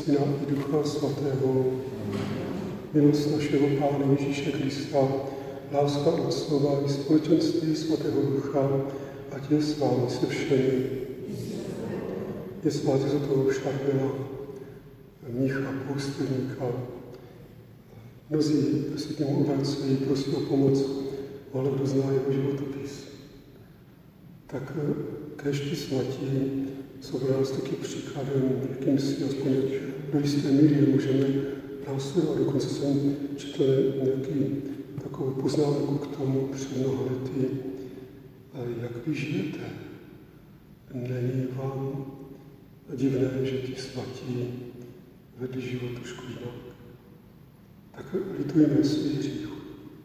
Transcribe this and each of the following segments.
Syna i Ducha Svatého. Milost našeho Pána Ježíše Krista, láska Otcova i společenství Svatého Ducha, ať je s vámi se všemi. Je svátek svatého Šarbela, mnicha, půstevníka. Mnozí se k němu obracejí, prosí o pomoc, ale kdo zná jeho životopis. Tak kéž svatí jsou pro nás taky příkladem, jakýmsi aspoň do jisté míry můžeme následovat. Dokonce jsem četl nějaký takovou poznámku k tomu před mnoha lety, jak vy žijete. Není vám divné, že ti svatí vedli život trošku jinak. Tak litujeme svých hříchů.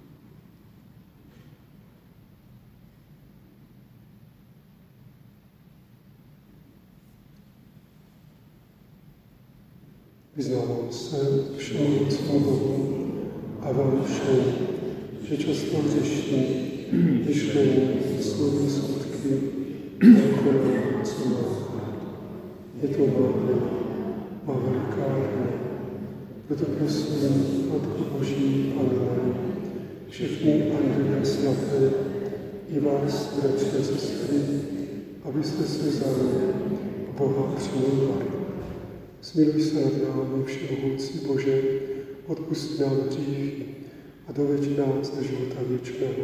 Vyznávám se všemohoucímu Bohu a vám všem, že často hřeším myšlením, slovy, skutky, zákonem, co má. Je to má veliká hra. Proto prosím, Matku Boží, Pannu, všechny anděly svaté, i vás, bratři a sestry, abyste se zároveň Boha přimlouvali. Smiluj se nad námi, všemohoucí Bože, odpusť nám hříchy a doveď nás do života věčného.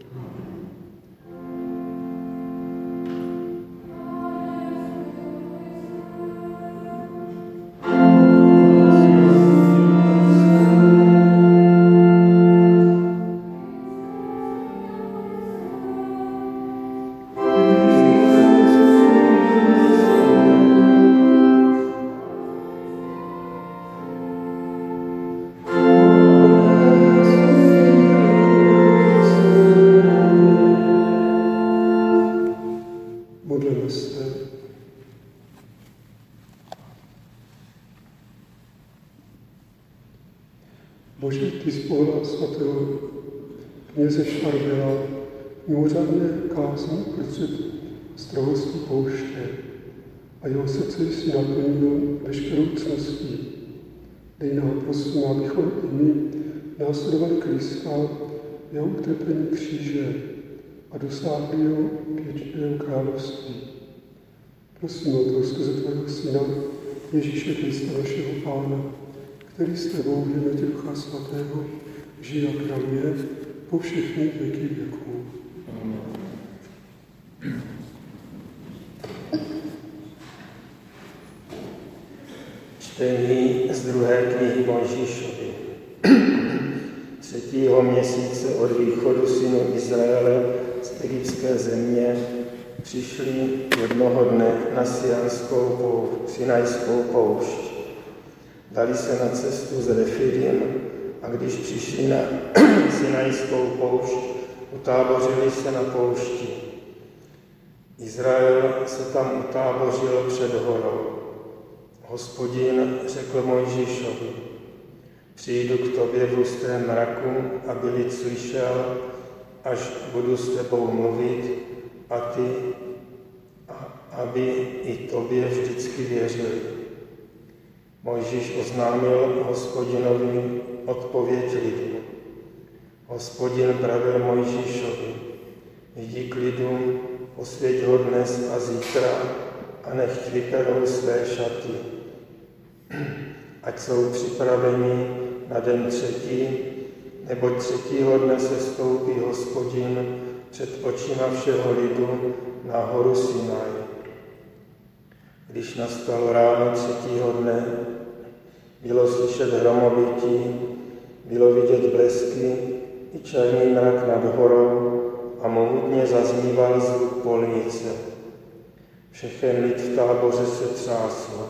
Bože, ty zpovolal svatého kněze Šarbela mimořádné kázně uprostřed strohosti pouště a jeho srdce si naplnil veškerou cností. Dej nám, prosím, abychom i my následovali Krista, jeho utrpení kříže a dosáhli jeho věčného království. Prosím o to skrze tvého Syna, Ježíše Krista, našeho Pána, který s tebou v jednotě Ducha Svatého žije a králuje po všechny věky věků. Čtení z druhé knihy Mojžíšovy. 3. měsíce od východu synů Izraele z egyptské země přišli jednoho dne na Sinajskou poušť. Dali se na cestu z Refidim a když přišli na Sinajskou poušť, utábořili se na poušti. Izrael se tam utábořil před horou. Hospodin řekl Mojžíšovi: přijdu k tobě v hustém mraku, aby lid slyšel, až budu s tebou mluvit, a ty, aby i tobě vždycky věřili. Mojžíš oznámil Hospodinovi odpověď lidu. Hospodin pravil Mojžíšovi: jdi k lidu, osvěť ho dnes a zítra a nechť vyperou své šaty. Ať jsou připraveni na den 3., neboť 3. dne se stoupí Hospodin před očima všeho lidu na horu Sinaj. Když nastalo ráno 3. dne, bylo slyšet hromobytí, bylo vidět blesky i černý mrak nad horou a mohutně zazníval zvuk polnice. Všechen lid v táboře se třásl.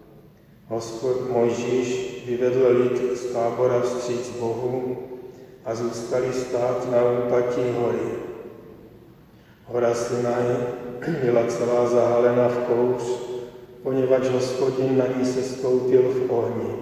Mojžíš vyvedl lid z tábora vstříc Bohu a zůstali stát na úpatí hory. Hora Sinaj byla celá zahalena v kouř, poněvadž Hospodin na ní se stoupil v ohni.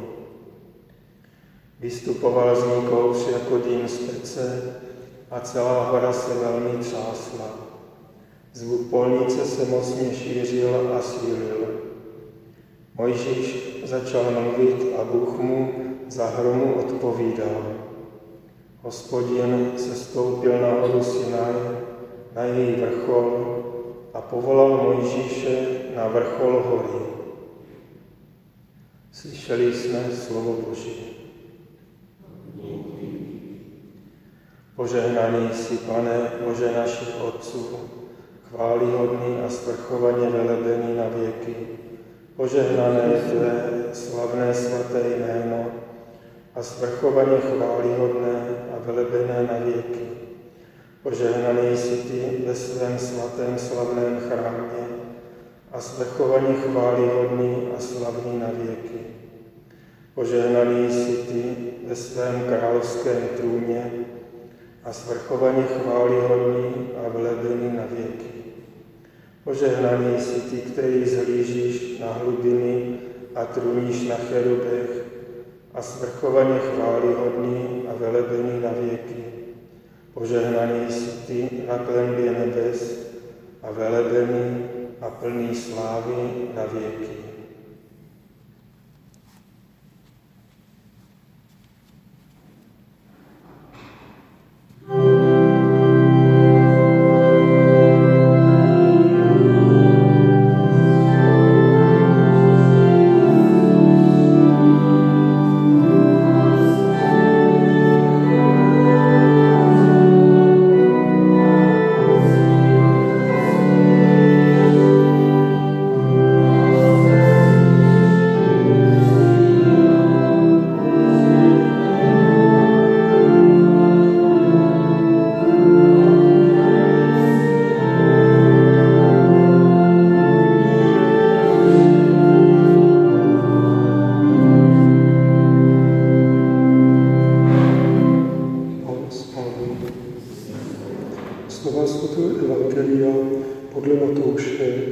Vystupoval z ní kouř jako dým z pece a celá hora se velmi třásla. Zvuk polnice se mocně šířil a sílil. Mojžíš začal mluvit a Bůh mu za hromu odpovídal. Hospodin sestoupil na horu Sinaj, na její vrchol a povolal Mojžíše na vrchol hory. Slyšeli jsme slovo Boží. Požehnaný jsi, Pane, Bože našich otců, chvályhodný a svrchovaně velebený na věky. Požehnané je tvé slavné svaté jméno a svrchovaně chvályhodné a velebené na věky. Požehnaný jsi ty ve svém svatém slavném chrámě a svrchovaně chvályhodný a slavný na věky. Požehnaný jsi ty ve svém královském trůně a svrchovaně chvályhodný a velebený na věky. Požehnaný jsi ty, který zhlížíš na hlubiny a trůníš na cherubech a svrchovaně chvályhodný a velebený na věky. Požehnaný jsi ty na klenbě nebes a velebený a plný slávy na věky. Slova svatého Evangelia podle Matouše.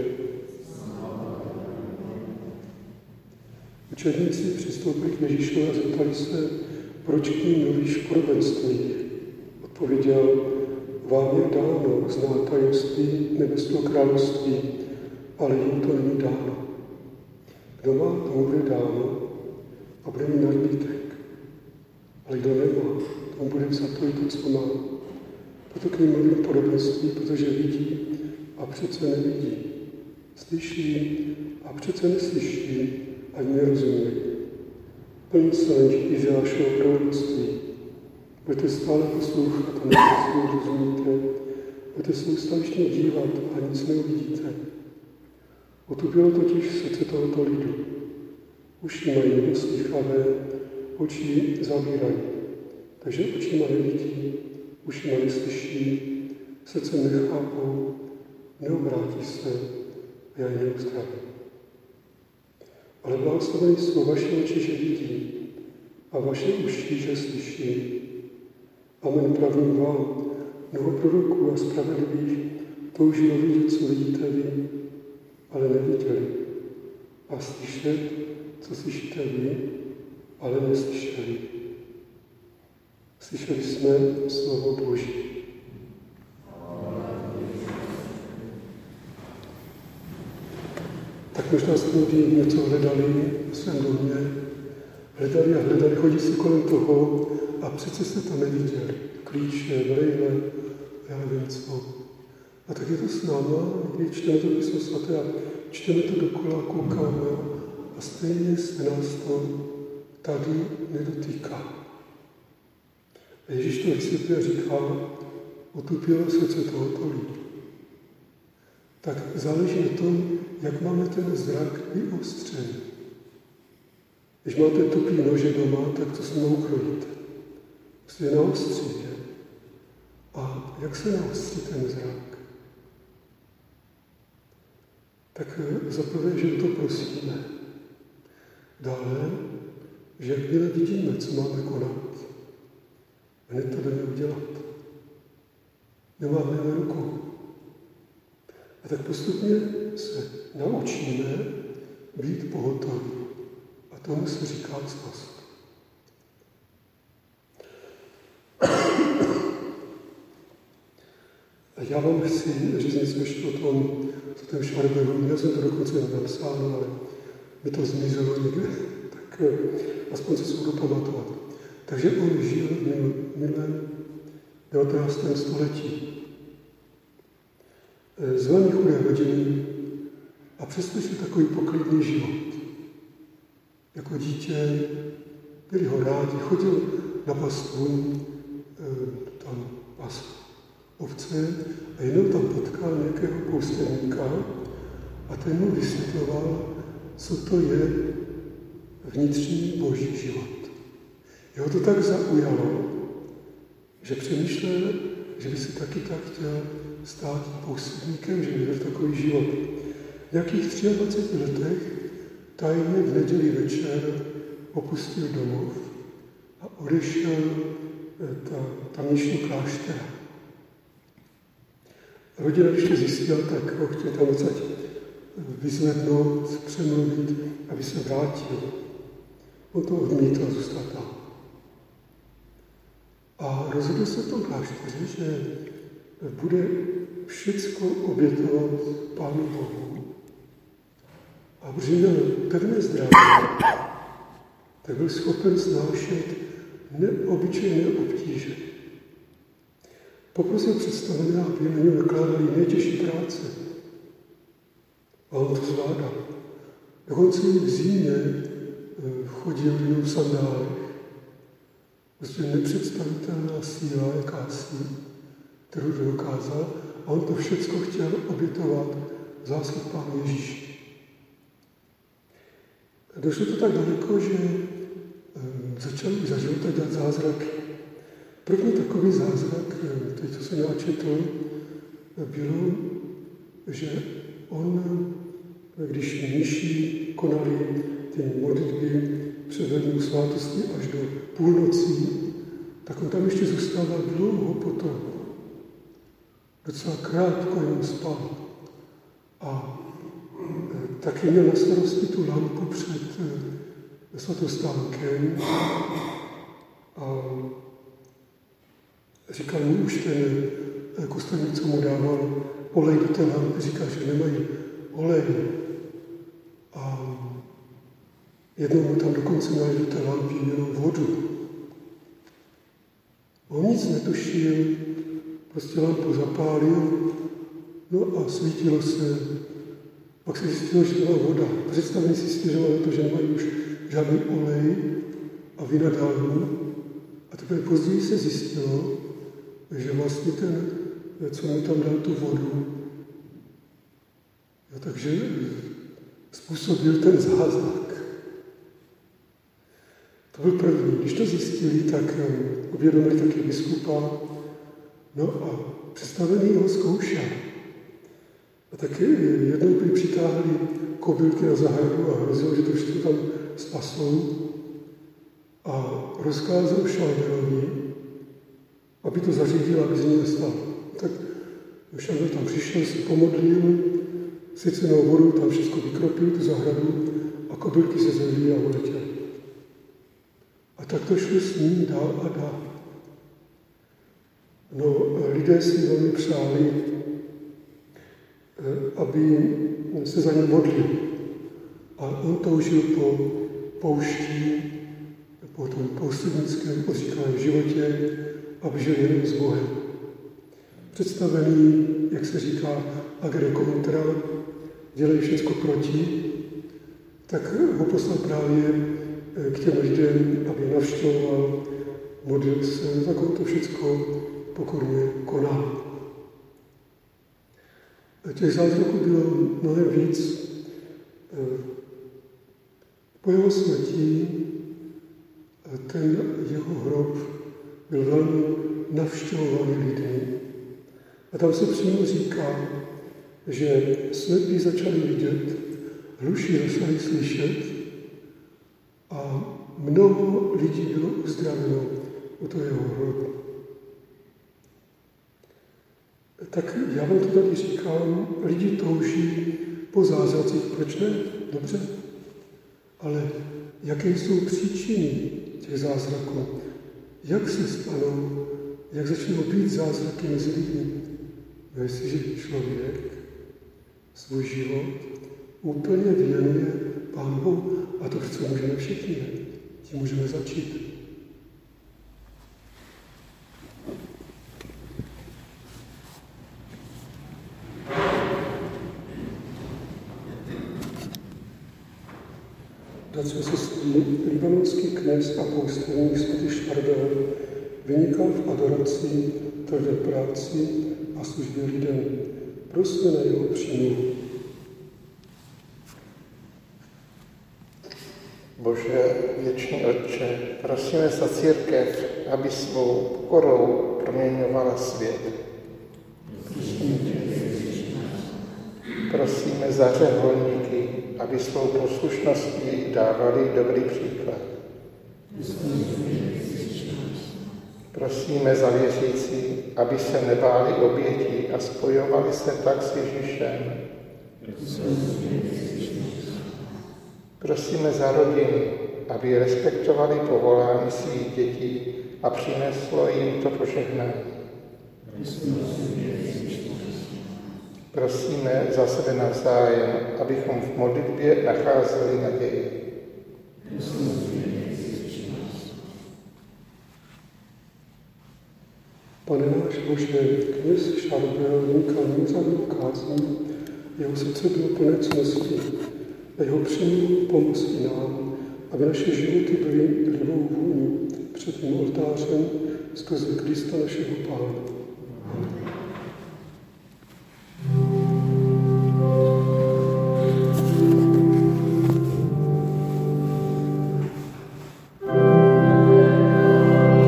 Učedníci přistoupili k Ježíšovi a zeptali se, proč k ním mluvíš v podobenstvích. Odpověděl, vám je dáno znát tajemství nebeského království, ale jim to není dáno. Kdo má, tomu bude dáno a bude mít nadbytek. Ale kdo nemá, tomu bude vzato i to, co má. Proto k ním mluvím podobenství, protože vidí a přece nevidí. Slyší a přece neslyší a nerozumí. Plní se Izajášovo proroctví. Budete stále poslouchat a nerozumíte. Budete se ustavičně dívat a nic neuvidíte. Otupilo totiž srdce tohoto lidu. Uši mají nedoslýchavé, oči zavírají. Takže očima nevidí, ušima neslyší, srdcem nechápou, neobrátí se a já je neuzdravím. Ale blahoslavení jsou vaše oči, že vidí, a vaše uši, že slyší. Amen, pravím vám, mnoho proroků a spravedlivých toužilo vidět, co vidíte vy, ale neviděli. A slyšet, co slyšíte vy, ale neslyšeli. Slyšeli jsme slovo Boží. Tak možná jste lidi něco hledali v svém domě, hledali, chodí si kolem toho a přece jste to neviděli. Klíče, brejle, já nevím co. A tak je to s náma, když čteme to Písmo svaté a čteme to dokola, koukáme a stejně se nás to tady nedotýká. A Ježíš to vysvětluje a říká, otupilo srdce tohoto lidu. Tak záleží na tom, jak máme ten zrak vyostřený. Když máte tupý nože doma, tak to se naukrojíte. Musíte je naostřit. A jak se naostří ten zrak? Tak zaprvé, že to prosíme. Dále, že jakmile vidíme, co máme konat, hned to jdeme udělat. Nemáme na rukou. A tak postupně se naučíme být pohotoví. A tomu se říká cnost. A já vám chci říct něco ještě o tom Švarbergu. Měl jsem to dokonce napsáno, ale by to zmizelo někde, tak aspoň se budu pamatovat. Takže on žil v minulém 19. století. Z velmi chudé rodiny a přesto šel takový poklidný život. Jako dítě byli ho rádi, chodil na pastvu, tam pas ovce a jednou tam potkal nějakého poustevníka a ten mu vysvětloval, co to je vnitřní boží život. Jeho to tak zaujalo, že přemýšlel, že by se taky tak chtěl stát poustevníkem, že by byl takový život. V nějakých 23 letech tajně v neděli večer opustil domov a odešel tamnější kláštera. Rodina, když to zjistila, tak ho chtěl tam odsaď vyzvednout, přemluvit, aby se vrátil. On to odmítl a zůstal tam. A rozhodl se v tom klášteře, že bude všecko obětovat Pánu Bohu. A protože měl pevné zdraví, tak byl schopen snášet neobyčejné obtíže. Poprosil představené, aby na něm nakládali nejtěžší práce. A on to zvládal. Dokonce v zimě chodil v sandálech. Prostě nepředstavitelná síla, jakási, kterou dokázal. A on to všecko chtěl obětovat v zásluh Pánu Ježíši. Došlo to tak daleko, že začal i za života dělat zázraky. První takový zázrak, teď co jsem já četl, bylo, že on, když mniši konali ty modlitby předvedení svátosti až do půlnocí, tak on tam ještě zůstával dlouho potom. Docela krátko jenom spal. A taky měl na starosti tu lampu před svatostánkem a říkal mu už ten kostelník, co mu dával olej do té lampy, říkal, že nemají olej. A jednou mu tam dokonce nalili do té lampy jenom vodu. On nic netušil, prostě lampu zapálil, no a svítilo se. Pak se zjistilo, že byla voda. Představení si stěžovali na to, že nemají už žádný olej a vynadal mu. A teprve později se zjistilo, že vlastně ten, co mu tam dal tu vodu, takže způsobil ten zázrak. To byl první. Když to zjistili, tak uvědomili taky biskupa, no a představený ho zkoušel. A taky jednou by přitáhli kobylky na zahradu a hrozilo, že to všechno tam spasou. A rozkázal Šalderovi, aby to zařídil, aby z ní nestal. Tak Šaldel tam přišel, se pomodlil, sice na vodu, tam všechno vykropil, tu zahradu a kobylky se zvedly a uletěly. A tak to šlo s ním dál a dál. No, lidé si velmi přáli, aby se za ně modlil. A on toužil po poušti, po tom poustevnickém odříkaném životě, aby žil jenom s Bohem. Představený, jak se říká, agere contra, dělají všechno proti, tak ho poslal právě k těm lidem, aby navštěvoval, modlil se, tak on to všechno pokorně konal. Těch zázraků bylo mnohem víc. Po jeho smrti ten jeho hrob byl velmi navštěvovaný lidmi. A tam se přímo říká, že slepí začali vidět, hluší začali slyšet a mnoho lidí bylo uzdraveno u toho jeho hrobu. Tak já vám to tady říkám, lidi touží po zázracích, proč ne? Dobře. Ale jaké jsou příčiny těch zázraků? Jak se stanou? Jak začnou být zázraky mezi lidmi? No jestliže člověk svůj život úplně věnuje Pánu a to chce můžeme všichni. Tím můžeme začít. Bratři a sestry, libanonský kněz a poustevník svatý Šarbel vynikal v adoraci, tvrdé práci a službě lidem. Prosme na jeho přímluvu. Bože, věčný Otče, prosíme za církev, aby svou pokorou proměňovala svět. Prosíme za řeholníky, aby svou poslušností dávali dobrý příklad. Prosíme za věřící, aby se nebáli obětí a spojovali se tak s Ježíšem. Prosíme za rodiny, aby respektovali povolání svých dětí a přineslo jim to požehnání. Prosíme za sebe navzájem, abychom v modlitbě nacházeli naději. Pane náš Bože, kněz Šarbel vynikal mimořádnou kázní, jeho srdce bylo plné cnosti a jeho přímluvu pomoc i nám, aby naše životy byly livou vůní před tím oltářem skrze Krista našeho Pána.